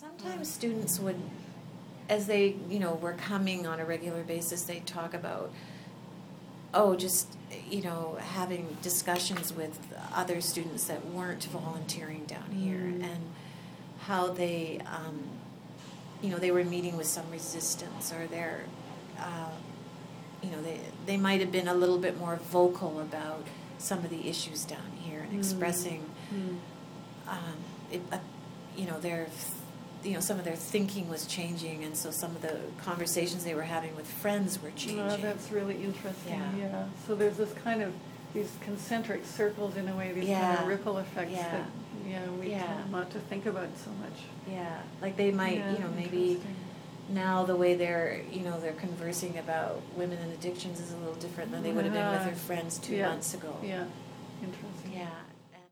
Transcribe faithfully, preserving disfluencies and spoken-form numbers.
sometimes students would, as they, you know, were coming on a regular basis, they'd talk about, oh, just, you know, having discussions with other students that weren't volunteering down here, Mm. and how they, um, you know, they were meeting with some resistance, or they're, uh, you know, they they might have been a little bit more vocal about some of the issues down here and Mm. expressing, Mm. um, it, uh, you know, their, you know, some of their thinking was changing, and so some of the conversations they were having with friends were changing. Oh, that's really interesting. Yeah. Yeah. So there's this kind of these concentric circles in a way, these kind Yeah. of ripple effects Yeah. that yeah we Yeah. tend not to think about so much. Yeah, like they might, Yeah, you know, maybe interesting. now the way they're, you know, they're conversing about women and addictions is a little different than they would have been with Yeah. their friends two Yeah. months ago. Yeah, interesting.